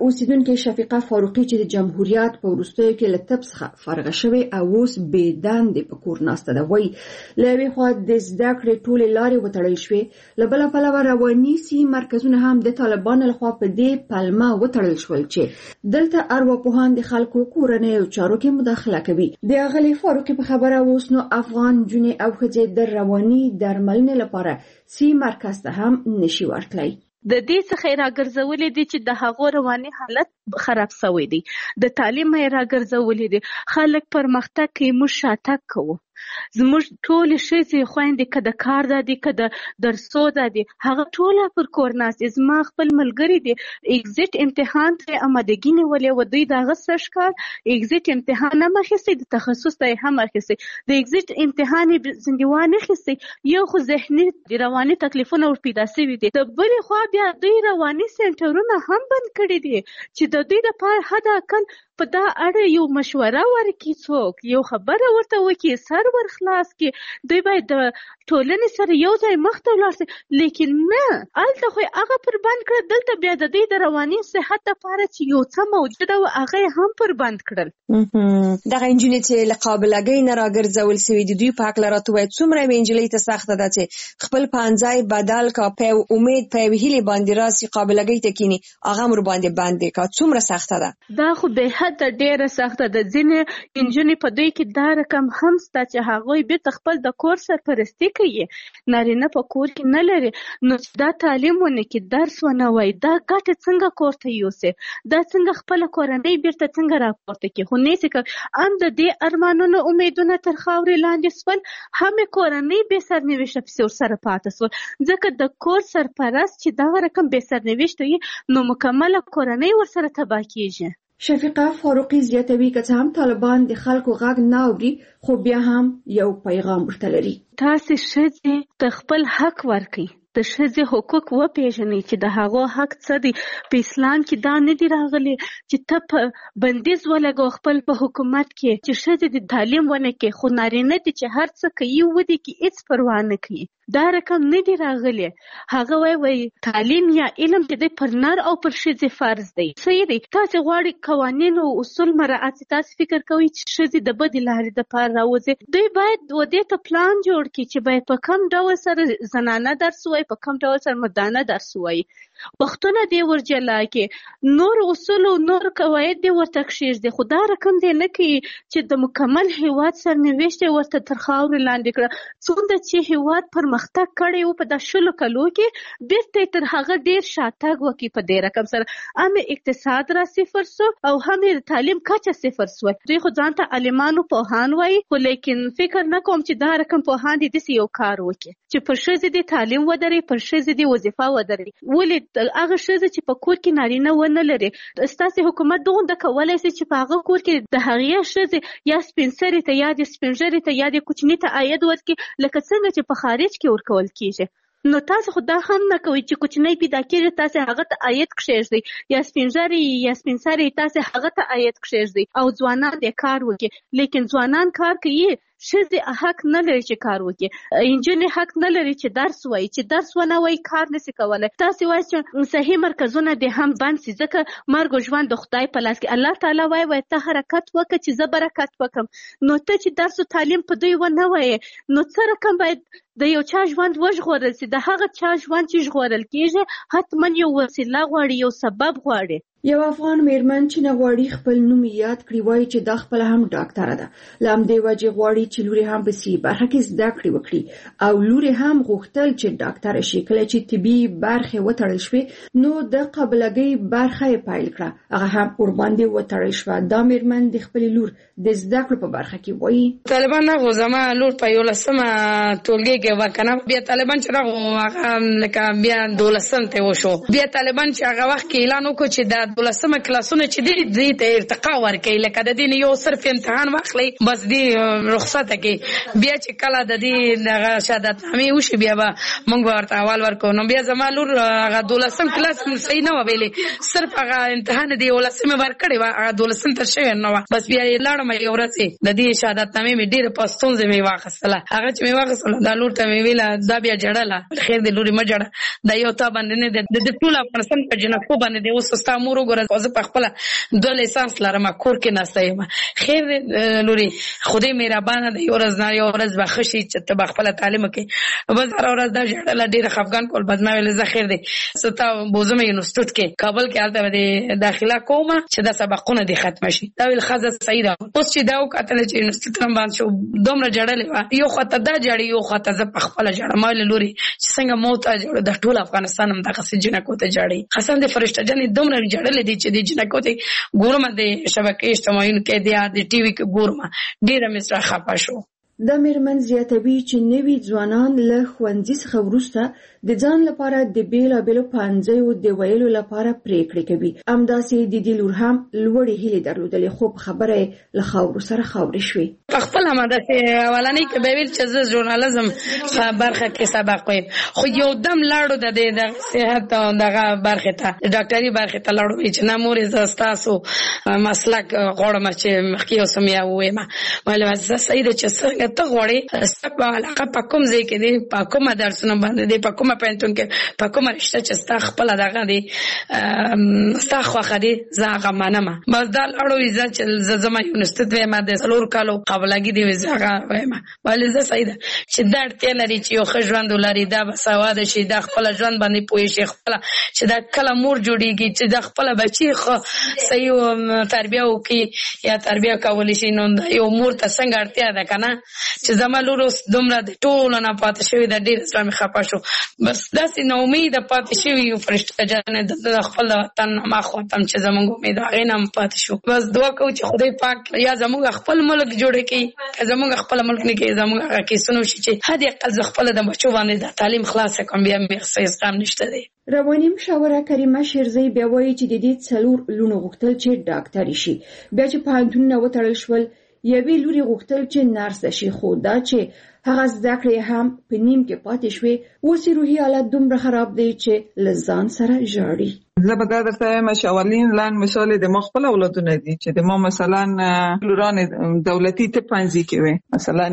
اوسیدونکو شفیقه فاروقي چې د جمهوریت په وروستیو کې له طب څخه فارغه شوې او اوس بې دندې په کور ناسته ده، وایي له یوې خوا د زده کړې ټولې لارې وتړل شوې، له بله پلوه رواني سي مرکزونه هم د طالبانو لخوا په دې پلمه وتړل شول چې دلته ارواپوهان د خلکو کورنیو چارو کې مداخله کوي. د اغلې فاروقي په خبره اوس نو افغان جونې او ښځې د رواني درملنې لپاره سی مرکز ته هم نشي ورتلی. د دې څخه راګرځولې دي چې د هغو رواني حالت خراب شوی دی، د تعلیم راګرځولې دي، خلک پرمختګ کوي، موږ شاتګ کوو. زموږ ټولې ښځې خویندې که د کار ده دي که د درسو ده دي هغه ټوله پر کور ناست دي. زما خپل ملګري دي اگزیټ امتحان ته امادګي نیولې وه، دوی د هغه سږ کال اگزیټ امتحان هم اخیستی، د تخصص ته یې هم اخیستی، د اگزیټ امتحان یې ځینې وانخیستی. یو خو ذهني رواني تکلیفونه ور پیدا شوي دي، د بلې خوا بیا دوی رواني سنټرونه هم بند کړي دي چې د دوی دپاره حد اقل په دا اړه یو مشوره ورکړي، څوک یو خبره ورته وکړي، سر ورخلاص کړي. دوی باید د ټولنې سره یو ځای مخته ولاړ شي، لیکن نه هلته خو هغه پر بند کړل، دلته بیا د دوی د رواني صحت دپاره چې یو څه موجوده وه هغه یې هم پر بند کړل. دغه نجونې چې له قابلګۍ نه راګرځول سوي دي، دوی په هکله راته ووایه څومره یوې نجلۍ ته سخته ده چې خپل پانځای بدل کا، په یو امید په یوې هیلې باندې راسي قابلګۍ ته کیني، هغه هم ورباندې بندې کا. څومره سخته ده؟ دا خو بې حده ډېره سخته ده. ځینې نجونې په دوی کې دا رقم هم شته چې هغوی بیرته خپل د کور سرپرستي کوي، نارینه په کور کې نه لري، نو دا تعلیم ونه کړي، درس ونه وایي، دا ګټه څنګه کور ته یوسي، دا څنګه خپله کورنۍ بیرته څنګه راپورته کړي. خو نسي کولی. هم د دې ارمانونو امیدونه تر خاورې لاندې سول، هم یې کورنۍ بې سرنوشته پسې ورسره پاته سول، ځکه د کور سرپرست چې دغه رقم بې سرنوشته وي نو مکمله کورنۍ ورسره تباه کېږي. شفیقه فاروقي زیاتوي که څه هم طالبان د خلکو غږ نه اوري خو بیا هم یو پیغام ورته لري. تاسې ښځې ته خپل حق ورکړئ، د ښځې حقوق وپېژنئ چې د هغو حق څه دی. په اسلام کې دا نه دي راغلي چې ته په بندیز ولګو خپل په حکومت کې چې ښځې د تعلیم ونه کړي، خو نارینه دي چې هر څه کوي ودې کې هېڅ پروا نه کوي. دا رقم نه دی راغلی. هغه وایي تعلیم یا علم چې دی پر نر او پر ښځې فرض دی. صحیح دی. تاسې غواړئ قوانین او اصول مراعات، تاسې فکر کوئ چې ښځې د بدې لارې دپاره راوځي، دوی باید ودې ته پلان جوړ کړي چې باید په کوم ډول سره زنانه درس وایي، په کوم ډول سره مردانه درس وایي، وختونه دې ورجلا کړي، نور اصول او نور قواعد دې ورته کښېږدي. خو دا رقم دې نه کوي چې د مکمل هېواد سرنوشت یې ورته تر خاورې لاندې کړه. څومره چې هېواد پرمختګ کړی و په دا 10 کلو کې، بیرته یې تر هغه ډېر شاتګ وکړي په دې رقم سره. هم اقتصاد را صفر سو او هم یې تعلیم کچه صفر سوه. دوی خو ځان ته عالمانو پوهان وایي، خو لیکن فکر نه کوم چې دا رقم پوهان دې داسې یو کار وکړي چې پر ښځې دې تعلیم ودروي، پر ښځې دې وظیفه ودروي. ولې هغه ښځه چې په کور کې نارینه ونه لري، ستاسې حکومت دغونده کولی شي چې په هغه کور کې د هغې ښځې یا سپین سرې ته یا د سپین ږیرې ته یا د کوچني ته عاید ورکړي لکه څنګه چې په خارج کې ورکول کېږي. نو تاسو خو دا هم نه کوئ چې کوچنی پیدا کېږي تاسې هغه ته عاید کښېږدئ، یا سپین ږیری یا سپین سرې تاسې هغه ته عاید کښېږدئ او ځوانان دې کار وکړي. لیکن ځوانان کار کوي، ښځې حق نه لري چې کار وکړي، نجونې حق نه لري چې درس وایي، چې درس ونه وایي کار نشي کولی. تاسې وایي چې صحیح مرکزونه دې هم بند شي، ځکه مرګ او ژوند د خدای په لاس کې. الله تعالی وایي ته حرکت وکړه چې زه برکت وکړم. نو ته چې درس او تعلیم په دوی ونه وایي، نو څه رقم باید د یو چا ژوند وژغورل شي. د هغه چا ژوند چې ژغورل کېږي حتما یو وسیله غواړي، یو سبب غواړي. یو افغان میرمن چې نه غواړي خپل نوم یاد کړي وایي چې دا خپله هم ډاکټره ده، له همدې وجې غواړي چې لور یې هم په سي برخه کې زده کړې وکړي او لور یې هم غوښتل چې ډاکټره شي. کله چې طبي برخې وتړل شوې نو د قابلګۍ برخه یې پیل کړه، هغه هم ورباندې وتړل شوه. دا میرمن د خپلې لور د زده کړو په برخه کې وایي طالبان هغه زما لور په 11مه ټولګي کې وکنه، بیا طالبان چې هغه لکه بیا 12م ته وشو، بیا طالبان چې هغه وخت کې اعلان وکړ چې د 12مه کلاسونه چې دې ته ارتقا ورکړي، لکه د دې یو صرف امتحان واخلي بس دې رخصت کړي. بیا چې کله د دې دغه شهادت نامې وشي بیا به موږ ورته احوال ورکو. نو بیا زما لور هغه 12م کلاس صحیح نه ویلې، صرف هغه امتحان دی 11مه ورکړي و، هغه 12م ته شوی نه و. بس بیا یې لاړم یو ورځ د دې شهادت نامې مې ډېره پښتون زمې واخیستله. هغه چې مې واخیستله دا لور ته مې ویله دا بیا جړله، خیر دې لورې مه جړه، دا یو تا باندې نه د ټول افغانستان په جنکو باندې دی. اوس ستا مور وګوره زه په خپل 2 لیسانس لرم کور کې ناسته یم خیر لوري خدای مهربانه دی ورځ نه یو ورځ بخښي چې ته خپل تعلیم کې بس هر ورځ دا جړل ډیر خفګان کول بدما ویل زه خیر دی ستا بوزم یونیورسيټ کې کابل کې حالت باندې داخله کوم چې دا سبقونه دي ختم شي دا ویل خزه صحیح ده اوس چې دا وکړل چې یونیورسيټ باندې شو دومره جړلې یو خطه دا جړې یو خطه ز په خپل جړه مال لوري چې څنګه موت جوړ د ټول افغانستان هم دغه سجنه کوته جړې حسن د فرشته جنې دومره جړلې دي چې د جنه کوته ګورم د شبکې اجتماعي کې د ټي وي کې ګورم ډیره مې خپه شو. د میرمن زیاتوي چې نوي ځوانان له ښوونځي څخه وروسته د ځان لپاره د بیلابېلو پانځیو د ویلو لپاره پریکړې کوي. همداسې د دې لور هم لوړې هیلې درلودلې خو په خبره له خاورو سره خاورې شوې. خپل همداسې اولنۍ کې به ویل چې زه ژورنالیزم برخه کې سبق وایم خو یو دم لاړو د صحت دغه برخه ته ډاکټري برخه ته لاړو چې نه مورې زه ستاسو مسلک غواړم چې مخکې اوسم یا وایم ولې زه صحیح ده چې ته غواړې ستا علاقه په کوم ځای کې دی په کومه درسونه باندې دی په کومه پوهنتون کې په کومه رشته چې ستا خپله دغه دی ستا خوښه دی زه هغه منم بس دا لاړو زه چې زه زما یونیورسټي وایم د 4 کالو قبلګي دی زه هغه وایم ولې زه صحیح ده چې دا اړتیا لري چې یو ښه ژوند ولري دا بسواده شي دا خپله ژوند باندې پوه شي خپله چې دا کله مور جوړېږي چې دا خپله بچي صحیح تربیه وکړي یا تربیه کولی شي نو یو مور ته څنګه اړتیا ده که نه چې زما لور اوس دومره د ټولو نه پاتې شوې ده ډېر زړه مې خفه شو بس داسې ناامیده پاتې شوي یو فرشته جانې د خپل وطن ما خواتم چې زموږ امید هغې نه هم پاتې شو بس دعا کوو چې خدای پاک یا زموږ خپل ملک جوړ کړي که زموږ خپل ملک نه کړي زموږ هغه کیسونه وشي چې حد اقل زه خپله د بچو باندې د تعلیم خلاصه کړم بیا مې څه غم نشته دی. رواني مشاوره کریمه شیرزی بیا وایي چې د دې 4 لونو غوښتل چې ډاکټري شي بیا چې پوهنتونونه وتړل شول یوې لوري غوښتل چې نرس شي خو دا چې هغه زده کړې هم په نیم کې پاتې شوې اوس روحي حالت دومره خراب دی چې له ځان سره ژاړي. زه به دا درته وایم چې اولین لاندې مثال د ما خپل اولادونه دي چې د ما مثلا لوران دولتي طب پنځي کې وي مثلا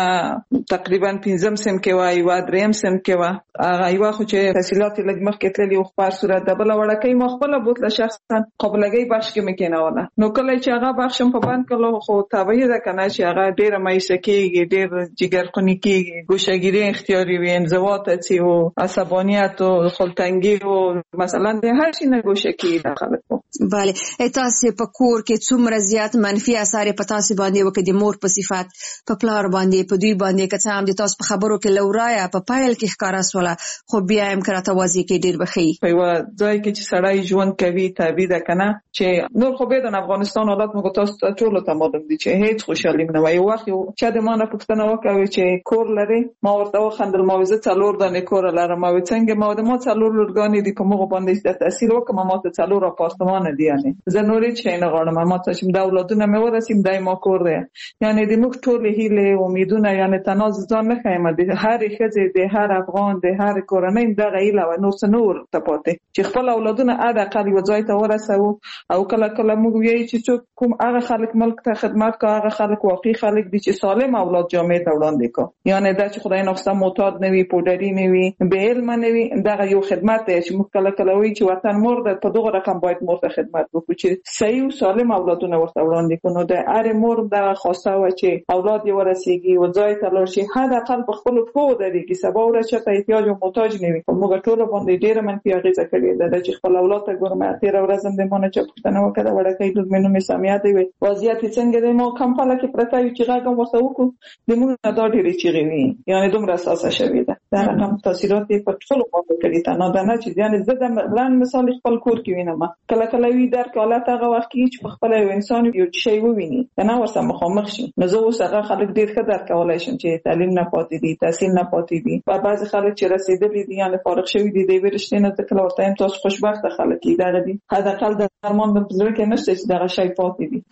یو تقریبا 5 سم کې وای یو 3 سم کې وای هغه یو خو چې تحصیلات لږ مخکې تللی خو په صورت د بل وړکې ما خپل بوتله شخصا قابلګي بخش کې مکیناوله نو کله چې هغه بخشم په باندې کله خو تابعی ده کنه چې هغه ډیره مایسه کېږي ډیر جګرخونی کېږي ګوشګیری اختیاري وي انزوات اتی او عصبانیت او خلتنګي او مثلا د هر شي نه ګوشه کېږي خلکو. بله تاسو په کور کې څومره زیات منفي اثر په تاسو باندې وکړي د مور په صفات په پلار باندې په دوی باندې که څه هم د تاسو په خبرو کې لورایا په پایل کې ښکارا سواله خو بیا هم کراته واضح کې ډیر بخي په یو ځای کې چې سړی ژوند کوي تابع ده کنه چې نور خو به د افغانستان حالت موږ تاسو ټول ته معلوم دي چې هیڅ خوشالي نه وي وخت چې د مانه پښتنه وکوي چې کور لري ما ورته خندل موزه څلور دانه کور لرم ما څنګه ما د ما څلور لورګانی دي په موږ باندې د تاثیر وکم ما ته څلور اپارتمان دي یعنی زه نورې چې نه غواړم ما ته چې د اولادونه مې ورسیم دای ما کور دی یعنی د موږ ټول هیله امیدونه یعنی تناز ځان نه خایم د هر خځې د هر افغان د هر کورنۍ د غیله و نور ته پاتې چې خپل اولادونه اده اقل یو ځای ته ورسو او کله کله موږ وایي چې کوم هغه خلک ملک ته خدمت کوي هغه خلک واقعي خلک دي چې سالم اولاد جامعه ته وړاندې کوي یعنی دا چې خدای نوښته معتاد نه وي پودری نه وي به علم نه وي دا یو خدمت دی چې موږ کله کله وایي چې وطن مور د په دغه رقم باید مور ته خدمت وکړو چې صحیح او سالم اولادونه ورته وړاندې کړو د هر مور د خواسته و چې اولاد یې ورسیږي او ځای ته لاړ شي حد اقل په خپل پښو دري کې سبا ورته ته احتیاج او محتاج نه وي موږ ټول باندې ډیره منفي اغیزه کړې ده چې خپل اولاد ته ګورم تیر ورځم د مونږ چې پښتنه وکړه وړکې د مینو می سميات وي وضعیت څنګه دی نو کم خلک پرته یو چې راګم وسو وکړو د موږ دا ډیره چیغي وي یعنی دومره اساسه شوی ده دا رقم تاثیرات په ټول باندې کړی ته نه دا نه چې یعنی زه د لاندې مثال خپل کور کې وینم کله کله وی در حالت هغه وخت چې په خپل انسان یو شی وویني نه ورسره مخامخ شي نو زه اوس هغه خلک ډیر ښه درک کولای شم چې تعلیم نه پاتې دي تحصیل نه پاتې دي په بعض خلک چې رسیدلي دي یعنی فارغ شوی دي د ورشتي نه ځکه ورته هم تاسو خوشبخت خلک دي دي حد اقل د درمان په ځل کې نشته چې دغه شی پاتې دي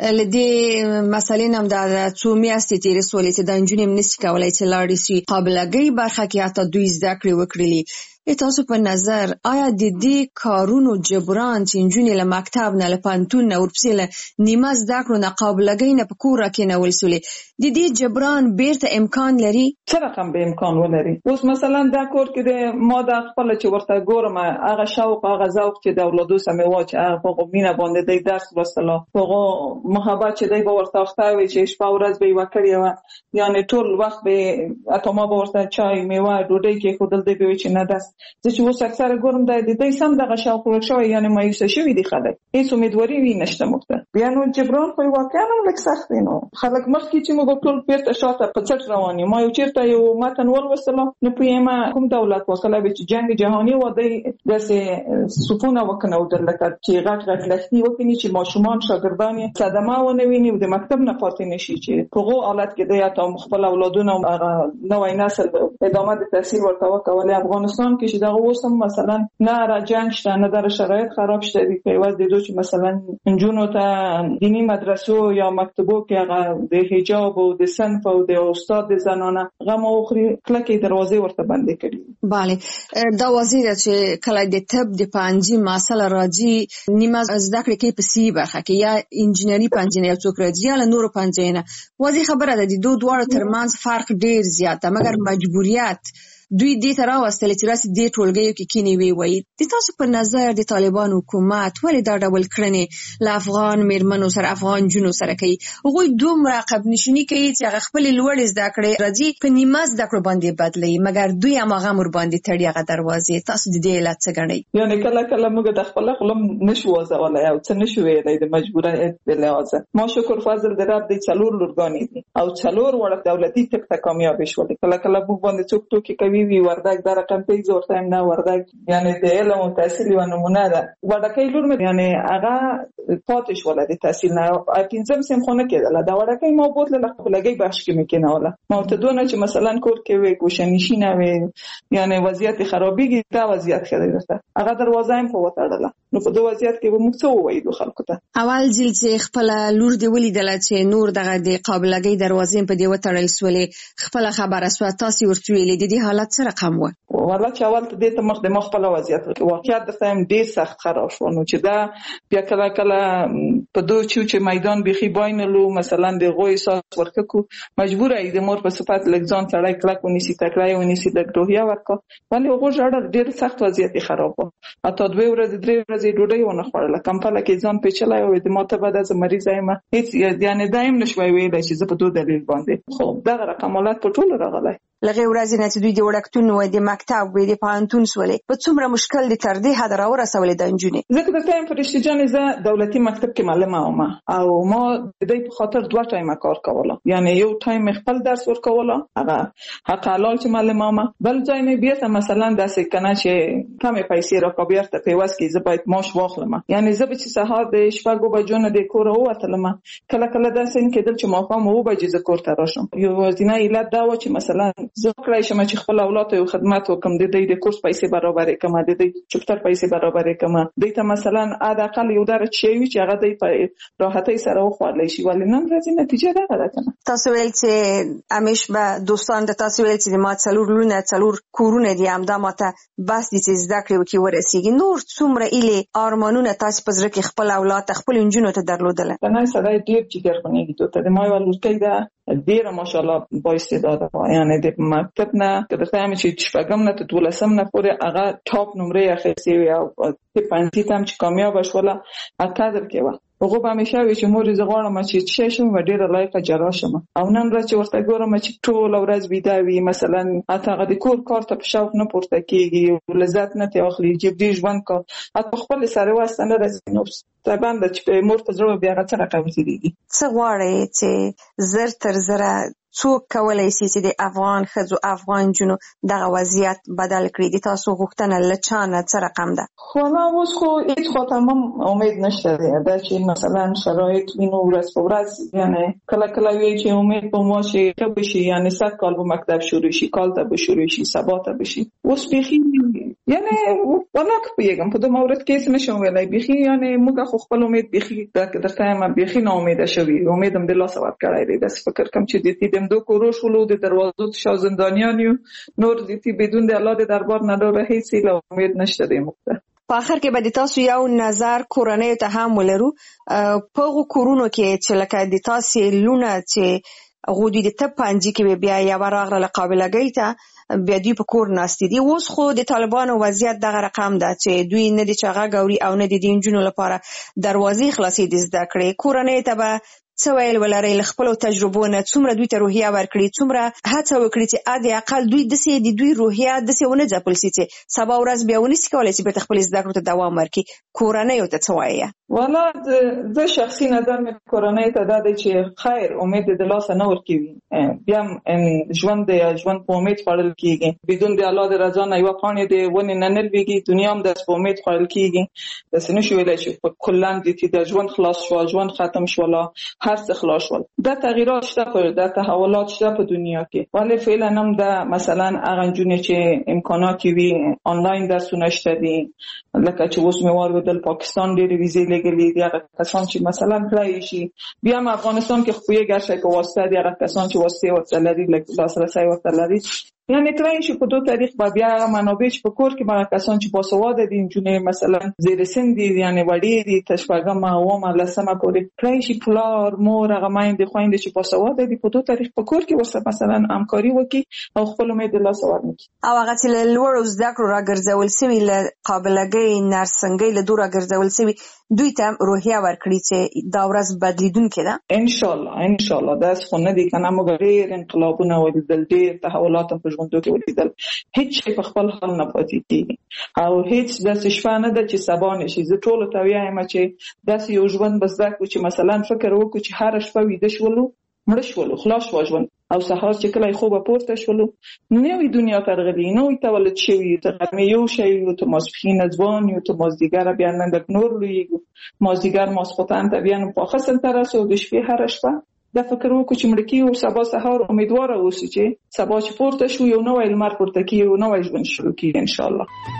لدې مسلې هم د څو میاشتې تیرې سولې چې د انجونې منسي کولای چې لاړې شي قابلګي برخه کې حتی دوی زده کړې وکړي تاسو په نظر آیا د دې کارونو جبران چې نجونې له مکتب نه له پوهنتون نه ورپسې له نیمه زده کړو نه قابلګۍ نه په کور راکېنول سولې د دې جبران بیرته امکان لري؟ څه رقم به امکان ولري؟ اوس مثلا دا کور کې د ما د خپل چې ورته ګورم هغه شوق هغه ذوق چې د اولادو سمې واچ هغه مینه باندې د درس ورسله هغه محبت چې دی به ورته اختاوي چې شپه ورځ به وکړي و یعنی ټول وخت به اتما به ورته چای میوه ډوډۍ کې خودل دی به چې نه داس چې اوس اکثر ګورم د دې سم دغه شوق ورشوي یعنی مایوس شوی دي خلک هیڅ امیدواري وي نشته مخته بیا نو جبران خو واقعا لږ سخت دی نو خلک مخکې چې موږ ټول پیرته شاته په څټ رواني ما یو چیرته یو متن ولوستله نو په کوم دولت وکړه چې جنگ جهانی و دی داسې سپونه وکنه او درلکه چې غټ لښتي وکني چې ماشومان شاګردان صدمه ونه ویني د مکتب نه پاتې نشي چې هغه حالت کې دی تا خپل اولادونه نوې نسل ادامه د تحصیل ورته وکولای افغانستان کې چې دا اوسم مثلا نه را جنگ شته نه در شرایط خراب شته دی په واسه د چې مثلا انجونو ته دینی مدرسو یا مکتبو کې هغه د حجاب او د صنف او د استاد زنانه غو اخري کلکې دروازې ورته بندې کړي. bale دا وزیر چې کله د طب د پنځه مسله راځي نیمه زده کړې کې په سی برخه کې یا انجینری پنځه یا څوک راځي یا نور پنځه نه وځي خبره ده د دوه دواړو ترمنځ فرق ډیر زیات ده مګر مجبوریت دوی دې ته راوستل چې راسي دې ټولګیو کې کینی وی وای د تاسو په نظر د طالبان حکومت ولې دا ډول کړنې له افغان میرمنو سره افغان جنو سره کوي هغوی دومره عقب نشینی کوي چې هغه خپل لوړ زده کړې راځي په نیمه زده کړو باندې بدلي مګر دوی هغه مر باندې تړي هغه دروازې تاسو د دې علت څه ګڼئ؟ یعنی کله موږ د خپل خپلم نشو وځولای او څه نشو ویلای د مجبوریت په لحاظ ما شکر فضل دراب د چلور لورګانی دي او چلور وړ دولتي تک ته کامیاب شول کله موږ باندې څوک ټوکی کوي وی وردک در رقم پیز ورته نه وردک یعنی د علم او تحصیل و نمونه ده وردکای لور مې یعنی هغه پاتش ولادي تحصیل نه پنځم سم خونه کېدله دا وردکای ما بوتله لګي بخش کې مکنه ولا ما ته دونه چې مثلا کور کې وي کوشنیشینه وي یعنی وضعیت خرابېږي دا وضعیت خرابېږي هغه دروازه هم په وتاړله نو په دوه وضعیت کې به موږ څه وایو خلکو ته اول ځل چې خپل لور دی ولیدل چې نور دغه د قابلګۍ دروازې په دی وتړل سولې خپل خبره سو تاسو ورته ویلې د دې حالت سره رقم و والله چې اول ته دې ته مخ د خپل وضعیت واقعیت د فهم ډیر سخت خراب شو نو چې دا بیا کله په دوه چې میدان بيخي باینلو مثلا د غوي ساس ورکو مجبور ای د مور په صفات لګځان سړی کلک ونیسي تکړای ونیسي د روحیه ورکو ولی هغه جوړ ډیر سخت وضعیت خراب و اته دوه ورځې درې ورځې ډوډۍ ونه خوړله کمپاله کې ځان پیچلای او د ماته بعد از مریض ایم هیڅ یعنی دایم نشوي ویل چې زه په دوه دلیل باندې خو دا رقمات په ټول راغلای لغه ورځې نه چې دوی د وړکتون و د مکتب و د پوهنتون سولې په څومره مشکل دي تر دې حد راورسولې د انجونې زه د ټایم فرشتي جان زه دولتي مکتب کې معلمه وم او ما د دې په خاطر دوه ټایم کار کوله یعنی یو ټایم خپل درس ورکوله هغه حق حلال چې معلمه وم بل ځای نه بیا مثلا داسې کنه چې کمې پیسې راکوبیر ته پیوس کې زه باید ماش واخلم یعنی زه به چې سهار د شپږو بجو نه د کور ووتلم کله داسې کېدل چې ما هم و بجې ز کور ته راشم یو ورځنی علت دا و چې مثلا زه کړای شم چې خپل اولاد ته خدمت وکم د دې کورس پیسې برابرې کما د دې چپټر پیسې برابرې کما د ته مثلا اقل یو درجه شی چې هغه د راحتۍ سره وخوړلې شي ولې نن ورځې نتیجه ده راکنه تاسو ویل چې امیش به دوستان د تاسو ویل چې ما څلور لونه څلور کورونه دي هم دا ماته بس دي چې زده کړو کې ورسیږي نور څومره اله ارمانونه تاسو په زړه کې خپل اولاد خپل انجونو ته درلودل نه سره ډیر چې ګرځونی دي ته ما ولورکې دا ډیر ماشاءالله با استعداد یعنی د مکتب نه کله چې شپږم نه ته 12 نه پورې هغه ټاپ نمرې اخیستي وي او په پنځه تم چې کامیاب شوله اکادر کې و هغه به همیشه وي چې مور زه غواړم چې شم و ډیر لایق جرا شم او نن ورځ چې ورته ګورم چې ټول ورځ بيدا وي مثلا اته د کور کار ته په شوق نه پورته کیږي لذت نه ته اخلي جبري ژوند کو اته خپل سره واسطه نه راځي نو طبعا د چې مور په ضرورت بیا غته رقم دي څه غواړي چې زر تر زره څوک کولای شي چې د افغان خزو افغان جنو دغه وضعیت بدل کړي د تاسو غوښتنه لچانه څه رقم ده خو ما اوس خو هیڅ خاطرم امید نشته دا چې مثلا شرایط وینو ورځ په ورځ یعنی کله وی چې امید په مو شي ته بشي یعنی 100 کال به مکتب شروع شي کال ته به شروع شي سبا ته بشي اوس بخي یعنی وناک پیګم په د مورد کې څه نشم ویلای بيخي یعنی موږ خو خپل امید بيخي درته ما بيخي نه امید شوي امیدم د الله سبحانه کړای دی د فکر کم چې د دې دم دو کوروش ولو د دروازو شاو زندانیان نور د دې بدون د الله د دربار نه ډوره هیڅ له امید نشته دی موږ. په اخر کې به د تاسو یو نظر کورنۍ ته هم ولرو په کورونو کې چې لکه د تاسو لونه چې غوډي د تپانځي کې بیا یا راغله قابلګۍ ته بیا دوی په کور ناستي دي. اوس خو د طالبانو وضعیت دغه رقم ده چې دوی نه دي چاغه غوري او نه دي د انجونو لپاره دروازې خلاصې دي زده کړې. کورنۍ ته به څه ویل ولري له خپل تجربو نه څومره دوی ته روحیه ورکړي څومره هڅه وکړي چې اده اقل دوی د دوی روحیه د څونه ځپل سي چې سبا ورځ بیا ونی سکولای سي په خپل زده کړو ته دوام ورکړي. کورنۍ ته څه وایي؟ والله د شخصي نظر مې کورنۍ ته دا دی چې خیر امید د الله سره نور کوي بیا ژوند په امید خړل کیږي بدون د الله د رضا نه یو پانی دی ونی نه نلويږي دنیا هم د امید خړل کیږي د سنو شویل چې په کلان دي چې د ژوند خلاص شو ژوند ختم شو هر څه خلاص شول. دا تغییرات شته دا تحولات شته په دنیا کې ولی فعلا هم دا مثلا هغه جونې چې امکانات وي آنلاین درسونه شته دي لکه چې اوس مې وروډل پاکستان ډېر ویزې لګلې دي هغه کسان چې مثلا کړی شي بیا هم افغانستان کې خو یې ګرځي په واسطه دي هغه کسان چې واسطه ورته لري لاسرسي ورته لري یعنی کله چې په دوه تاریخ بیا منابع په کور کې باندې کسان چې باسواده دي جنې مثلا زیر سن دي یعنی وړي دي تشبګه او ملسمه پورې کله چې پلار مور هغه مایند خويند چې باسواده دي په دوه تاریخ په کور کې ورسره مثلا همکاري وکړي او خپل امید الله سوار وکړي او هغه چې لوړ زده کړو راګرځول سوي له قابلګۍ نرسنګۍ له دور راګرځول سوي دوی ته روحیه ورکړي چې دا ورځ بدلیدونکې ده ان شاء الله دا څنګه دي کنه موږ ډېر انقلابونه ولیدل ډېر تحولات په ژوندو کې ولیدل هیڅ شي په خپل حال نه پاتې کیږي او هیڅ د شپه نه د چې سبا نشي زه ټول ته وایم چې داسې یو ژوند بس دا چې مثلا فکر وکړو چې هر شپه ویده شولو مړ شولو خلاص شو ژوند او سهار چې کله خوب پورته شولو نوې دنیا ترغلي نوې تولد شوی ته غرمه یو شی او ته ماسپخین ځوان یو ته مازدیګر بیا نن د نور لوی مازدیګر ماسپوتان ته بیا په خاصه تر اوسه د شپې هر شپه دا فکر وکړو چې مړکی او سبا سهار امیدوار اوسئ چې سبا چې پورته شو یو نوې لمر پورته کیږي او نوې ژوند شروع کیږي ان شاء الله.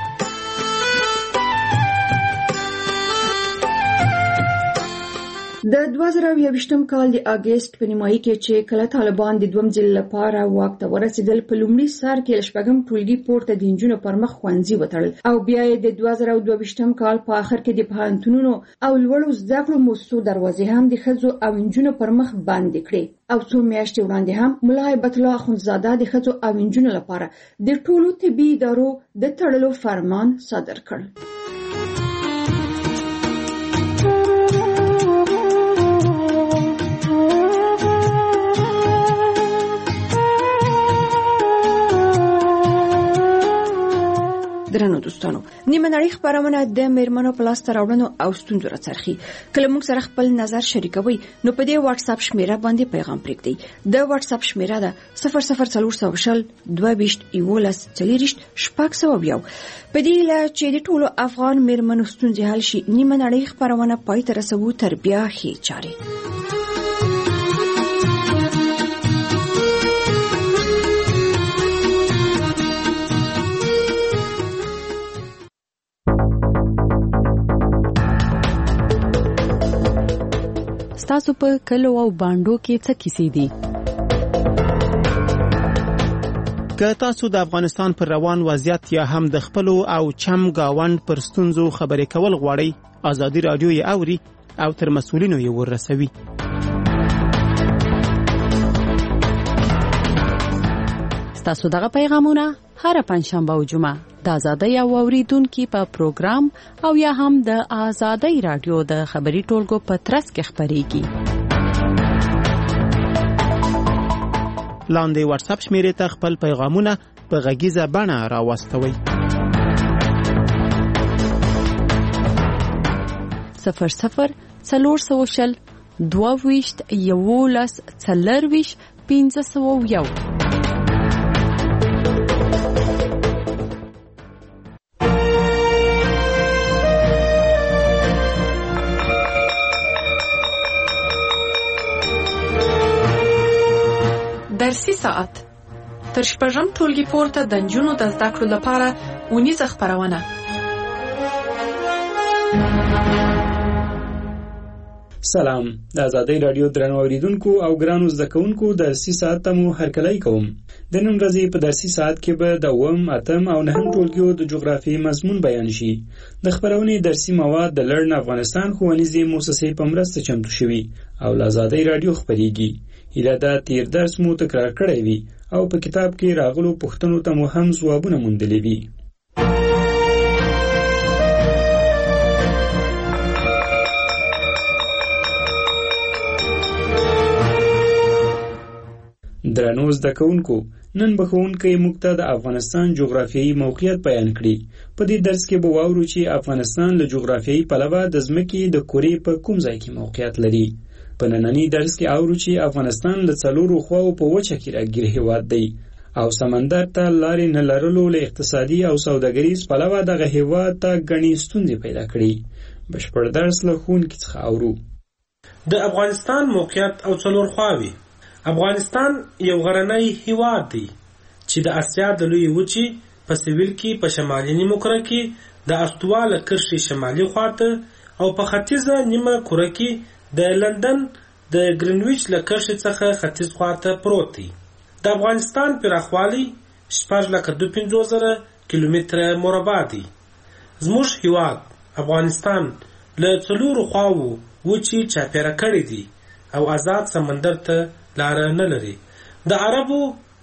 د 2021م کال د اگست په نیمایي کې چې کله طالبان د دوم ځل لپاره واک ته ورسېدل په لومړي سر کې لشپږم ټولګي پورته د انجونو پر مخ خوانځي وتړل او بیا د 2022م کال په اخر کې د پوهنتونونو او لوړو زده کړو مؤسسو دروازې هم د ښځو او انجونو پر مخ بندې کړې او څو میاشتې وړاندې هم ملا هیبت الله اخندزاده د ښځو او انجونو لپاره د ټولو طبي ادارو د تړلو فرمان صادر کړ. درنو دوستانو نیمه نړۍ خبرونه د میرمنو په لاس ته راوړنو او ستونزو راڅرخي کله موږ سره خپل نظر شریکوي نو په دې واتس اپ شمیره باندې پیغام پرېږدئ. د واتس اپ شمیره ده 00400 22 11 40 شپږ په دې لا چې د ټولو افغان میرمنو ستونزې حل شي نیمه نړۍ خبرونه پای ته رسوو تر بیا هي چاري. تاسو په کلو او باندو کې څه کیسې دي؟ که تاسو د افغانستان پر روان وضعیت یا هم د خپل او چم گاوند پر ستونزو خبرې کول غواړئ ازادي رادیو یې اوري او تر مسؤلینو یې ورسوي. تاسو دغه پیغامونه هر پنځشنبه او جمعه د آزادۍ او اوریدونکو په پروګرام او یا هم د آزادۍ رادیو د خبري ټولګو په ترڅ کې خبريږي. لاندې واتس اپ شمیرې ته خپل پیغامونه په غږیزه بڼه راوستوئ. 00 22 11 40 501 درسي ساعت تر شپږم ټولګي پورته د نجونو د زده کړو لپاره اونیزه خپرونه. سلام، د آزادۍ رادیو درنو اوریدونکو او ګرانو زده کوونکو درسي ساعت ته مو هرکلی کوم. د نن ورځې په درسي ساعت کې به د 8م، 8م او 9م ټولګیو د جغرافیې مضمون بیان شي. د خپرونې درسي مواد د لړن افغانستان ښوونیزې مؤسسې په مرسته چمتو شوي او له آزادۍ رادیو خپریږي. هیله ده تیر درس مو تکرار کړی وي او په کتاب کې راغلو پوښتنو ته مو هم ځوابونه موندلي وي. درنو زده کوونکو، نن به ښوونکی موږ ته د افغانستان جغرافیایي موقعیت بیان کړي. په دې درس کې به واورو چې افغانستان له جغرافیایي پلوه د ځمکې د کرې په کوم ځای کې موقعیت لري. په ننني درس کې اورو چې افغانستان له 4 خواو په وچه کې راګیر هېواد دی او سمندر ته لارې نه لرلو له اقتصادي او سوداګریز پلوه دغه هېواد ته ګڼې ستونزې پیدا کړي. بشپړ درس له ښوونکي څخه اورو. د افغانستان موقعیت او 4 خواوې. افغانستان یو غرنی هیواد دی چې د اسیا د لوی وچې په سویل کې په شمالي نیمه کره کې د استوا له کرښې شمالي خواته او په ختیځه نیمه کره کې د لندن د ګرینویچ له کرښې څخه ختیځ خواته پروت دی. د افغانستان پراخوالی 6,52,000 کیلومتره مربع دی. زموږ هیواد افغانستان له 4 خواو وچې چاپیره کړی دی او آزاد سمندر ته لاره نه لري. د عربو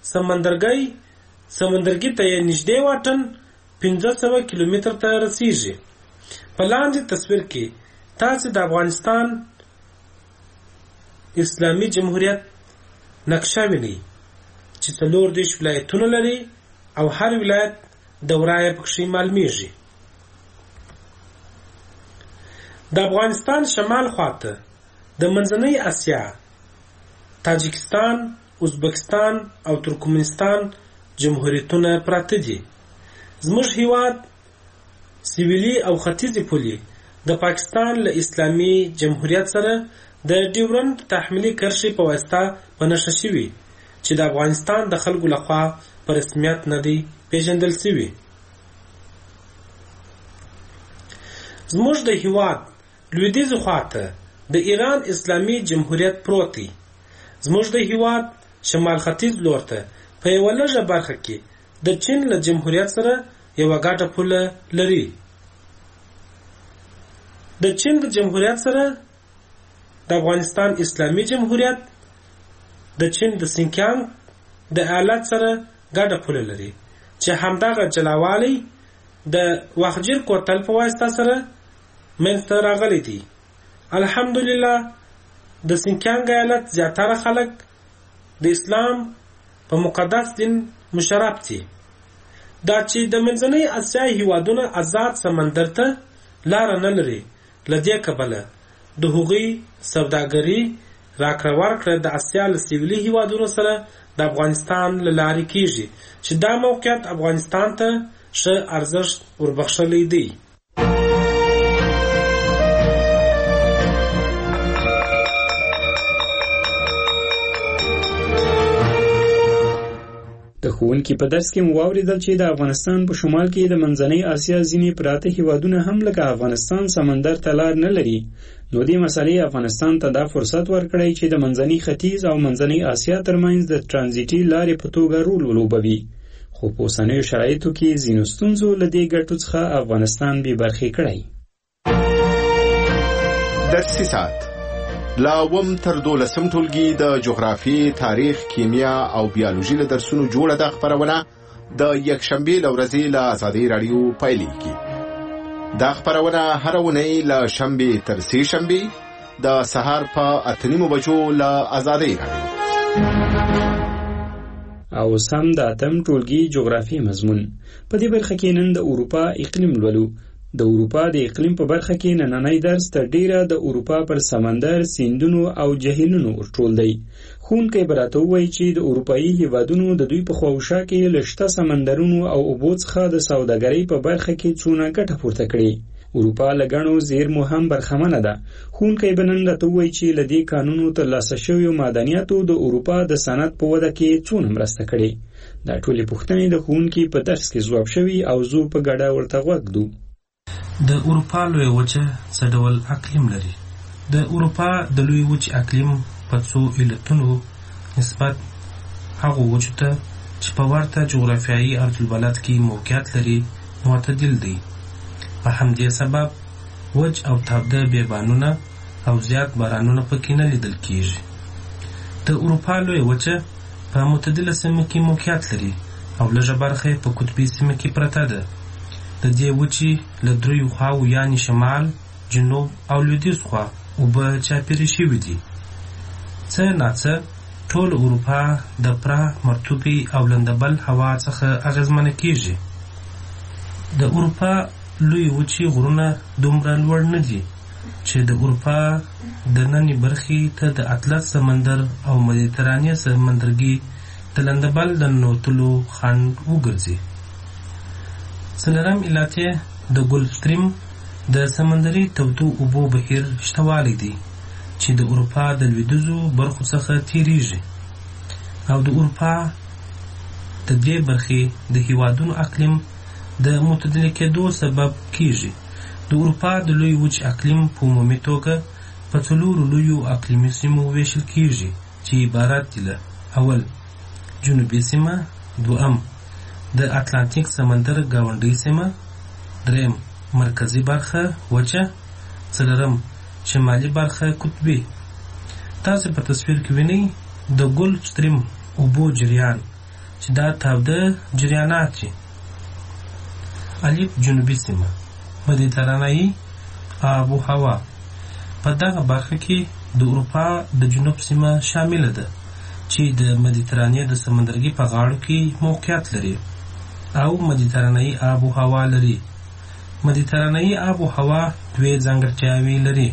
سمندرګي ته نږدې واټن 1500 کیلومتر ته رسیږي. په لاندې تصویر کې تاسو د افغانستان اسلامي جمهوریت نقشه وینئ چې 4 ولایتونه لري او هر ولایت دوره یې پکې معلومیږي. د افغانستان شمال خواته د منځنۍ اسیا، تاجکستان، ازبکستان او ترکمنستان جمهوریتونه پراته دي. زموږ هیواد سویلي او ختیځي پولې د پاکستان له اسلامي جمهوریت سره د ډیورنډ تحمیلي کرښې په واسطه په نښه شوي چې د افغانستان د خلکو لخوا په رسمیت نه دی پیژندل شوي. زموږ د هیواد لویدیځ خواته د ایران اسلامي جمهوریت پروت دی. زموږ د هیواد شمال ختیځ لور ته په یوه لږه برخه کې د چین له جمهوریت سره یوه ګډه پوله لري. د چین د جمهوریت سره د افغانستان اسلامي جمهوریت د چین د سینکیانګ د ایالت سره ګډه پوله لري چې همدغه جلاوالی د وخجیر کوتل په واسطه سره منځته راغلی دی. الحمدلله د سینکیانګ ایالت زیاتره خلک د اسلام په مقدس دین مشرف دي. دا چې د منځنۍ اسیا هیوادونه آزاد سمندر ته لاره نه لري، له دې کبله د هغوی سوداګري راکړه ورکړه د اسیا له سویلي هیوادونو سره د افغانستان له لارې کیږي چې دا موقعیت افغانستان ته ښه ارزښت وربخښلی دی. د ښوونکي په درس کې مو واورېدل چې د افغانستان په شمال کې د منځنۍ اسیا ځینې پراته هیوادونه هم لکه افغانستان سمندر ته لار نه لري. نو دې مسئلې افغانستان ته دا فرصت ورکړی چې د منځنۍ ختیځ او منځنۍ اسیا ترمنځ د ترانزیټي لارې په توګه رول ولوبوي. خو په اوسنیو شرایطو کې ځینو ستونزو له دې ګټو څخه افغانستان بې برخې کړی. درسي ساعت لا 8م تر 12م ټولګي د جغرافیې، تاریخ، کیمیا او بیولوژي له درسونو جوړه ده خپرونه د یکشنبې له ورځې له آزادۍ رادیو پیلېږي. دا خپرونه هر اونۍ له شنبې تر سې شنبې د سهار په 8:30 بجو له آزادۍ رادیو. او سم د 8م ټولګي جغرافیې مضمون. په دې برخه کې نن د اروپا اقلیم لولو. د اروپا د اقلیم په برخه کې نننی درس تر ډیره د اروپا پر سمندر، سیندونو او جهیلونو ورټول دی. ښوونکی به راته ووایي چې د اروپایي هیوادونو د دوی په خواوشا کې له شته سمندرونو او اوبو څخه د سوداګرۍ په برخه کې څونه ګټه پورته کړي. اروپا له ګڼو زیرمو هم برخمنه ده. ښوونکی به نن راته ووایي چې له دې کانونو ترلاسه شویو معدنیاتو د اروپا د صنعت په وده کې څونه مرسته کړې. دا ټولې پوښتنې د ښوونکي په درس کې ځواب شوي او زه په ګډه ورته غوږ ږدو. د اروپا لویه وچه څه ډول اقلیم لري؟ د اروپا د لویې وچې اقلیم په څو علتونو نسبت هغو وچو ته چې په ورته جغرافیایي ارضالبلد کې موقعیت لري معتدل دی. په همدې سبب وچ او تابده بیابانونه او زیات بارانونه پکې نه لیدل کیږي. د اروپا لویه وچه په معتدله سیمه کې موقعیت لري او لږه برخه په قطبي سیمه کې پرته ده. د دې وچې له دریو خواو یعنې شمال، جنوب او لویدیځ خوا اوبه چاپېرې شوي دي. څه ناڅه ټول اروپا د پره، مرطوبې او لندبل هوا څخه اغېزمنه کیږي. د اروپا لوی وچې غرونه دومره لوړ نه دي چې د اروپا د نننۍ برخې ته د اطلس سمندر او مدیترانې سمندرګي د لندبل د ننوتلو خنډ وګرځي. څلورم علت یې د ګلف سټریم د سمندري تودو اوبو بهیر شتوالی دی چې د اروپا د لویدیځو برخو څخه تیریږي او د اروپا د دې برخې د هیوادونو اقلیم د معتدل کېدو سبب کیږي. د اروپا د لوی وچ اقلیم په عمومي توګه په څلورو لویو اقلیمي سیمو ویشل کیږي چې عبارت دي له: اول جنوبي سیمه، دویم د اتلانتیک سمندر ګاونډۍ سیمه، دریم مرکزی برخه وچه، څلورم شمالي برخه قطبي. تاسو په تصویر کې وینئ د ګلف سټریم اوبو جریان چې دا تاوده جریانات دي. الف جنوبي سیمه، مدیترانه‌ای آب و هوا. په دغه برخه کې د اروپا د جنوب سیمه شامل ده چې د مدیترانې د سمندرګي په غاړو کې موقعیت لري او مدیترانه‌ای آب و هوا لري. مدیترانه‌ای آب و هوا دوه ځانګړتیاوې لري.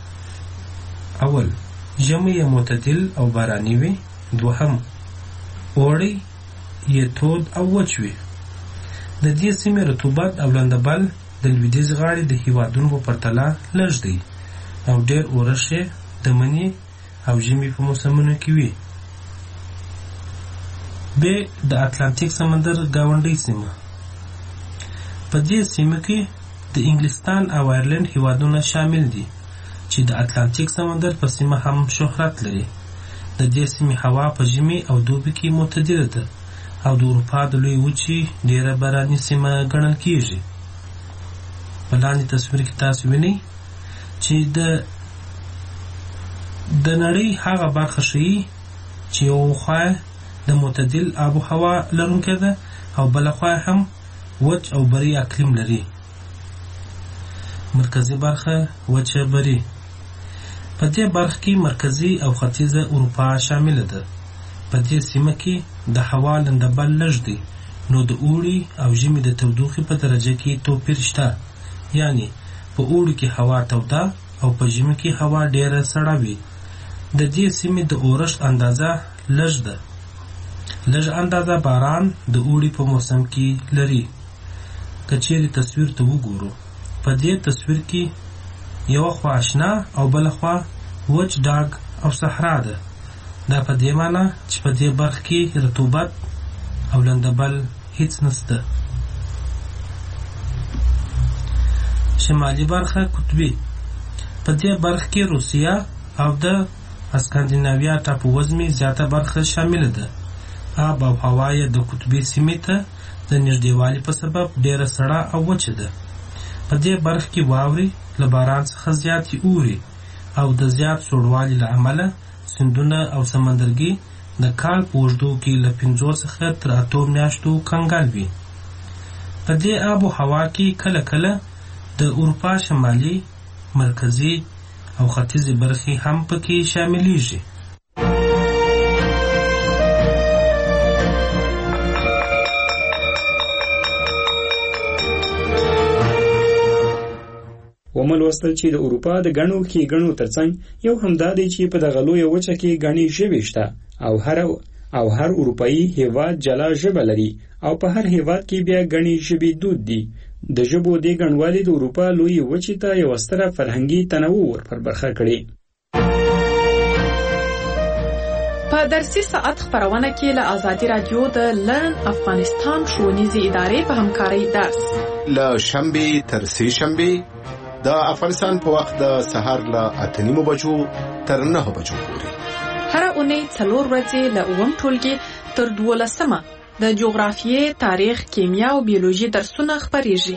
اول ژمی معتدل او باراني وي، دوهم اوړی یې تود او وچ وي. د دې سیمې رطوبت او لندبل د لویدیځ غاړې د هیوادونو په پرتله لږ دی او ډېر اورښت یې د مني او ژمي په موسمونو کې وي. ب د اتلانتیک سمندر ګاونډۍ سیمه. په دې سیمه کې د انګلستان او آیرلند هیوادونه شامل دي چې د اتلانتیک سمندر په سیمه هم شهرت لري. د دې سیمې هوا په ژمي او دوبي کې معتدله ده او د اروپا د لوی وچې ډېره باراني سیمه ګڼل کیږي. په لاندې تصویر کې تاسو وینئ چې د نړۍ هغه برخه ښیي چې یو خوا د معتدل آب و هوا لرونکې ده او بله خوا هم وچ او بري اقلیم لري. مرکزی برخه وچه بري. په دې برخه کې مرکزی او ختیځه اروپا شامل ده. په دې سیمه کې د هوا لندبل لږ دی نو د اوړي او ژمي د تودوخې په درجه کې توپیر شته، یعنی په اوړي کې هوا توده او په ژمي کې هوا ډیره سړه وي. د دې سیمې د اورښت اندازه لږ ده. لږ اندازه باران د اوړي په موسم کې لري. که چیرې تصویر ته وګورو، په دې تصویر کې یو خوا آشنا او بل خوا وچ ډاګ او صحرا ده. دا په دې معنی چې په دې برخه کې رطوبت او لندبل هیڅ نشته. شمالي برخه قطبي. په دې برخه کې روسیه او د اسکاندیناویا ټاپووزمې زیاته برخه شامل ده. آب او هوا یې د قطبي سیمې ته د نږدېوالي په سبب ډیره سړه او وچه ده. په دې برخه کې واورې له باران څخه زیاتې اوري او د زیات سوړوالي له امله سیندونه او سمندرګي د کال په اوږدو کې له 5 څخه تر 8 میاشتو کنګل وي. په دې آب و هوا کې کله کله د اروپا شمالي، مرکزي او ختیځې برخې هم پکې شاملیږي. وملوستل چې د اروپا د ګڼو ښېګڼو ترڅنګ یو همدا دی چې په دغه لویه وچه کې ګڼې ژبې شته او هر اروپایي هیواد جلا ژبه لري او په هر هیواد کې بیا ګڼې ژبې دود دي. د ژبو دې ګڼوالي د اروپا لویې وچې ته یوه ستره فرهنګي تنوع ور پر برخه کړې. په درسي ساعت خبرونه کې له آزادي رادیو د لرن افغانستان ښوونیزې ادارې په همکارۍ درس له شنبه تر سه شنبه د افغانستان په وخت د سهار له 8:30 بجو تر 9 بجو پورې هر اونۍ 4 ورځې له 9 ټولګي تر 12 د جغرافیې، تاریخ، کیمیا او بیولوژي درسونه خبريږي.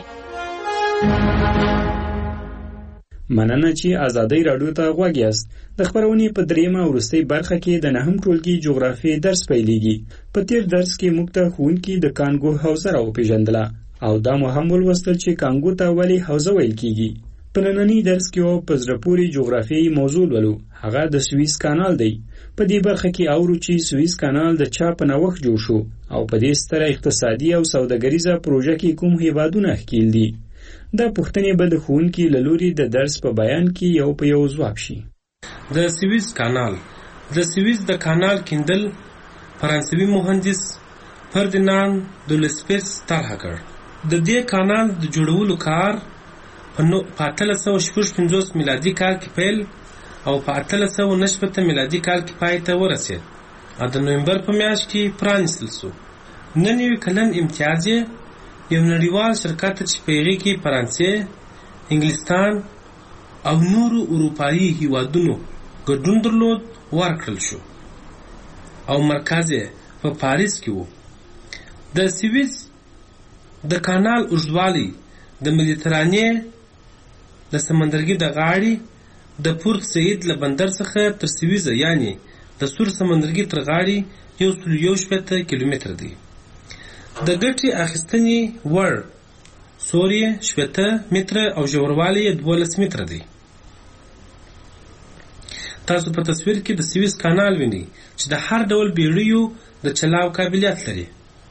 مننه چې آزادۍ راډیو ته غوږ یاست. د خبرونې په دریمه وروستۍ برخه کې د 9 ټولګي جغرافیې درس پیلېږي. په تیر درس کې موږ ته ښوونکي د کانګو حوزه راوپېژندله او دا مو هم ولوستل چې کانګو ته ولې حوزه ویل کېږي. په ننني درس کې په زړه پورې جغرافیایي موضوع ولو، هغه د سویس کانال دی. په دې برخه کې اورو چې سویس کانال د چا په نوښت جوړ شو او په دې ستره اقتصادي او سوداګریزه پروژه کې کوم هیوادونه ښکیل دي. دا پوښتنې به د ښوونکي له لوري د درس په بیان کې یو په یو ځواب شي. د سویس کانال د سویس د کانال کیندل فرانسوي مهندس فردیناند دولسپیس طرح کړ. د دې کانال د جوړولو کار په 1855 میلادي کال کې پیل او په 1890 میلادي کال کې پای ته ورسید. د نومبر په میاشت کې پرانیستل شو. نن یو کلن امتیاز یو نړیوال شرکت چې په هغې کې فرانسې، انګلستان او نورو اروپایي هیوادونو ګډون درلود ورکړل شو او مرکز یې په پاریس کې و. د سویس د کانال اوږدوالی د مدیترانې د سمندرګي د غاړې د پورت سعید له بندر څخه تر سویزه یعنی د سور سمندرګي تر غاړې 171 کیلومتر دی. د ګټې اخیستنې وړ سوري 70 متره او ژوروالی 12 متره دی. تاسو په تصویر کې د سویس کانال وینئ چې د هر ډول بیړیو د چلاو قابلیت لري.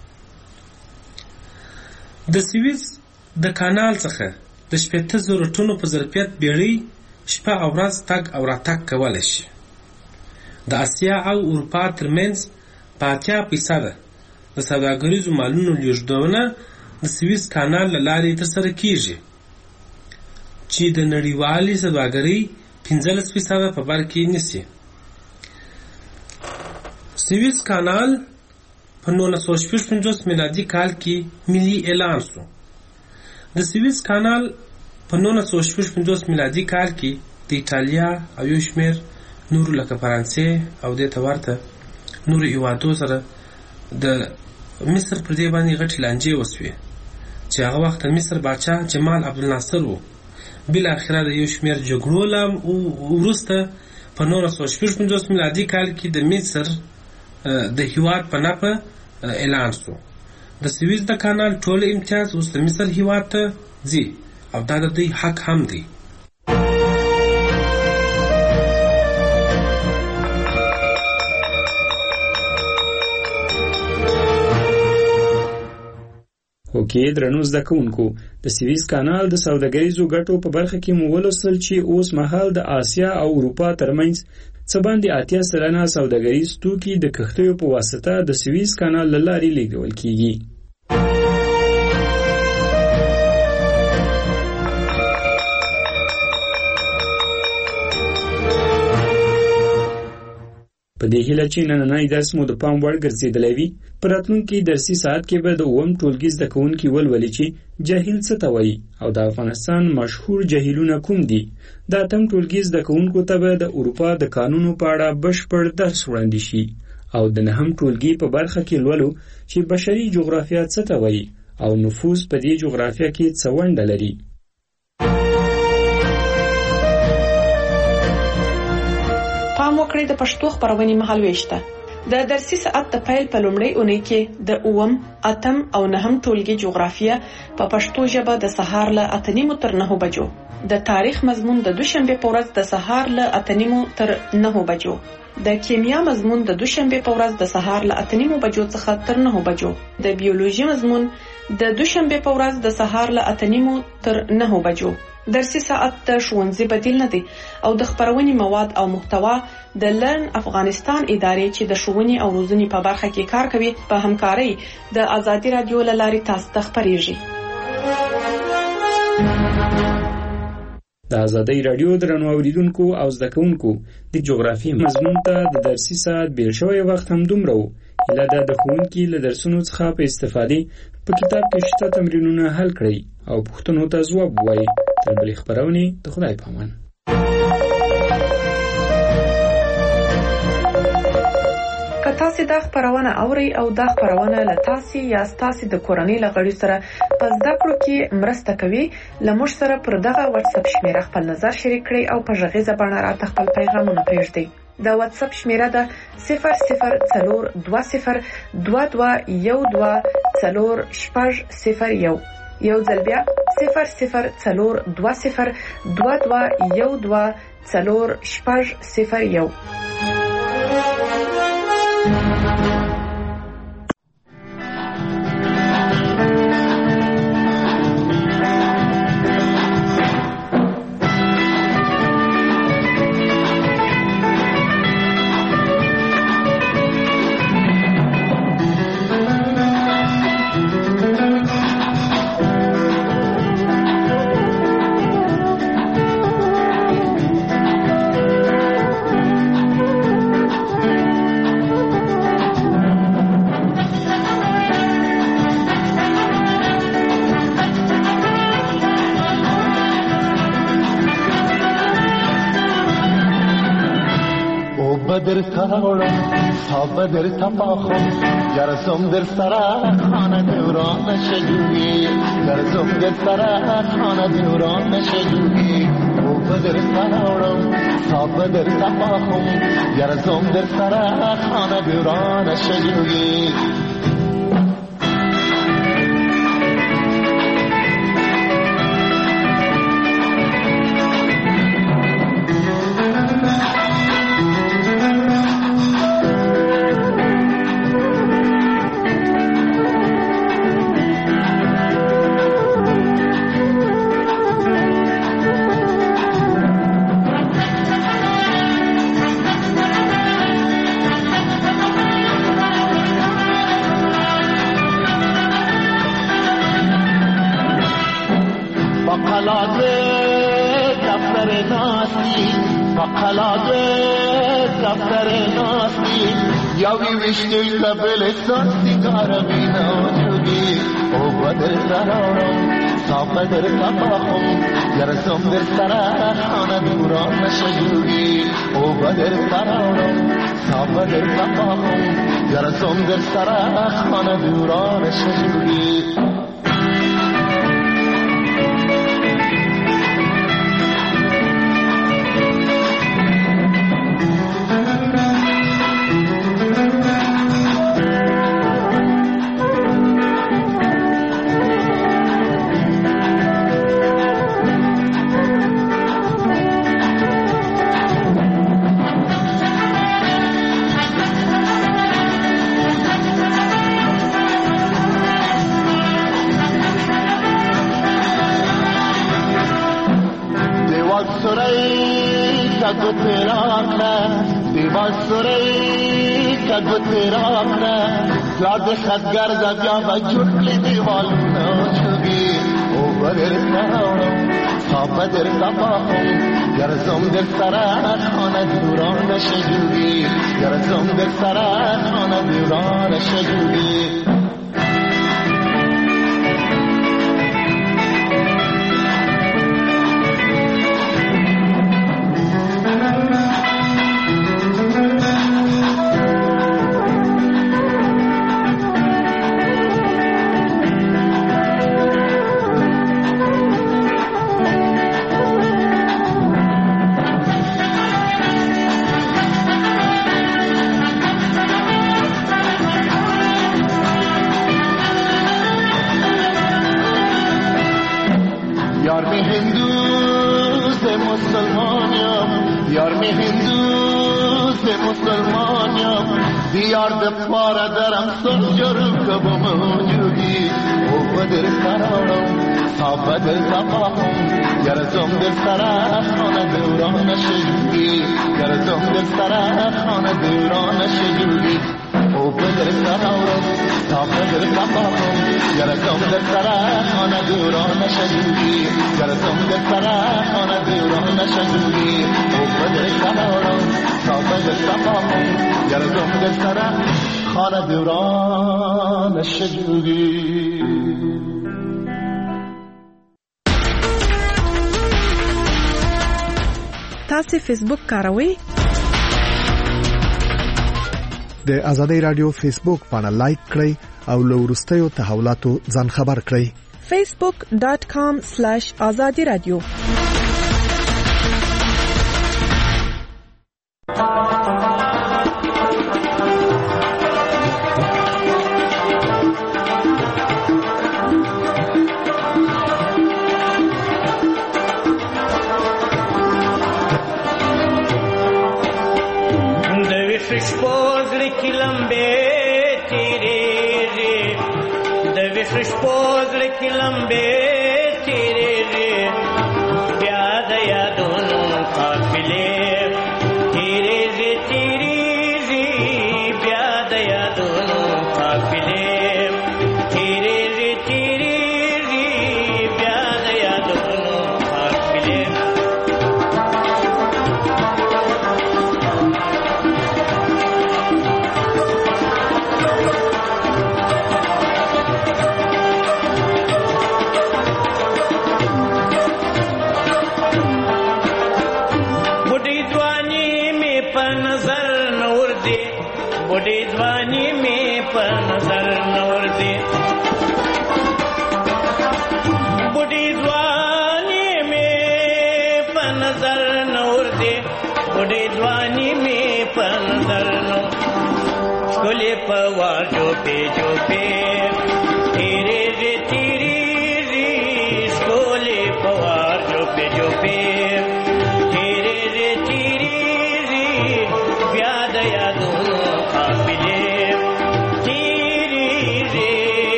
د سویس د کانال څخه د 80,000 ټنو په ظرفیت بیړۍ شپه او ورځ تګ او راتګ کولی شي. د اسیا او اروپا ترمنځ په 80% د سوداګریزو مالونو لیږدونه د سویس کانال له لارې ترسره کیږي چې د نړیوالې سوداګرۍ 15% په بر کې نیسي. سویس کانال په 1955 میلادي کال کې ملي اعلان شو. د سویس کانال په 1955 میلادي کال کې د ایټالیا او یو شمېر نورو لکه فرانسې او دې ته ورته نورو هیوادو سره د مصر پر دې باندې غټې لانجې وسوې چې هغه وخت مصر باچا جمال عبدالناصر و. بالاخره د یو شمېر جګړو وروسته په 1955 میلادي کال کې د مصر د هیواد په نفع اعلان شو. د سویس د کانال ټول امتیاز اوس د مصر هیواد ته ځي او دا د دوی حق هم دی. اوکې درنو زده کوونکو، د سویس کانال د سوداګریزو ګټو په برخه کې مو ولوستل چې اوس مهال د آسیا او اروپا ترمنځ څه باندې 80% سوداګریز توکي د کښتیو په واسطه د سویس کانال له لارې لیږدول کیږي. په دې هیله چې نننی درس مو د پام وړ ګرځېدلی وي. په راتلونکي درسي ساعت کې به د 9 ټولګي زده کوونکي ولولي چې جاهل څه ته وایي او د افغانستان مشهور جاهلونه کوم دي. د 8 ټولګي زده کوونکو ته به د اروپا د قانونو په اړه بشپړ درس وړاندې شي او د 9 ټولګي په برخه کې لولو چې بشري جغرافیه څه ته وایي او نفوذ په دې جغرافیه کې څه ونډه لري. پام وکړئ د پښتو خبرونې مهالويشته. د درسي ساعت د پیل په لومړۍ اونۍ کې د 8 او 9 ټولګي جغرافیه په پښتو ژبه د سهار له 8:30 تر 9 بجو، د تاریخ مضمون د دوشنبه په ورځ د سهار له 8:30 تر 9 بجو، د کیمیا مضمون د دوشنبه په ورځ د سهار له 8:30 بجو څخه تر 9 بجو، د بیولوژي مضمون د دوشنبه په ورځ د سهار له 8:30 تر 9 بجو. درسي ساعت د ښوونځي بدیل نه دی او د خبرونې مواد او محتوا د لرن افغانستان ادارې چې د ښوونې او روزنې په برخه کې کار کوي په همکارۍ د آزادي رادیو له لارې تاسو ته خبرېږي. د ازادۍ رادیو درنو اوریدونکو او زده کوونکو د جغرافیې مضمون ته د درسي ساعت بیل شوی وخت هم دومره و. هیله ده د ښوونکي له درسونو څخه په استفادې په کتاب کې شته تمرینونه حل کړئ او پوښتنو ته ځواب ووایئ. تر بلې خپرونې د خدای په امان. که تاسو دا خبرونه اورئ او دا خبرونه له تاسو یا تاسو د کورنۍ لغړي سره په زده کړو کې مرسته کوي، لمر سره پر دغه واتس اپ شمیره خپل نظر شریک کړئ او په ژغیزه باندې راته خپل پیغامونه پرېږدئ. دا واتس اپ شمیره ده 004212124001. یو ځل بیا 004212124001. بدر سراوړم تا بدر تپاخم گرزم در سرا خانه دوران نشجوی گرزم در سرا خانه دوران نشجوی او بدر سراوړم تا بدر تپاخم گرزم در سرا خانه دوران نشجوی وشتی لبلستان سیگار بینا جوگی او بدر سراورم تا بدر تپاخم گرزم در سرا خانه دوران نشجوگی او بدر سراورم تا بدر تپاخم گرزم در سرا خانه دوران نشجوگی یاد خدگر زدیا و جولی دیوالونه چوگی او بدر سراورم تا بدر تپاخم گرزم در سرا خانه دوران نشجوگی گرزم در سرا خانه دوران نشجوگی دیار دپاره درم سنجرم کبم موجودی او بدر سراورم تا بدر تپاخم گرزم در سرا خانه دوران نشجوگی گرزم در سرا خانه دوران نشجوگی او بدر سراورم تا بدر تپاخم گرزم در سرح خانه دوران نشدی گرزم در سرح خانه دوران نشدی او بدر کنارم صاحب صفاقم گرزم در سرح خانه دوران نشدی. تاسو فیسبوک کاروئ؟ د آزادۍ رادیو فیسبوک باندې لایک کړئ او له وروستیو تحولاتو ځان خبر کړئ. facebook.com/azadi radio.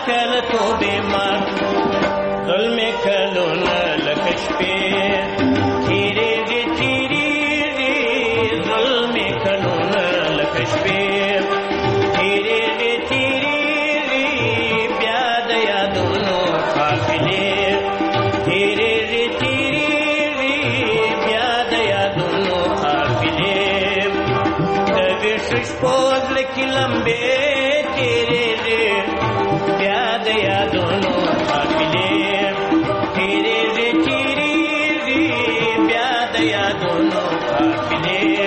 کل تو بیمار ظلم کلونه لکه شپې تیریږي تیریږي ظلم کلونه لکه شپې تیریږي تیریږي بیا د یادونو قافلې تیریږي تیریږي بیا د یادونو قافلې د ویښ شپو زړه کې لمبې تیریږي بیا د یادونو قافلې تیریږي تیریږي بیا د یادونو قافلې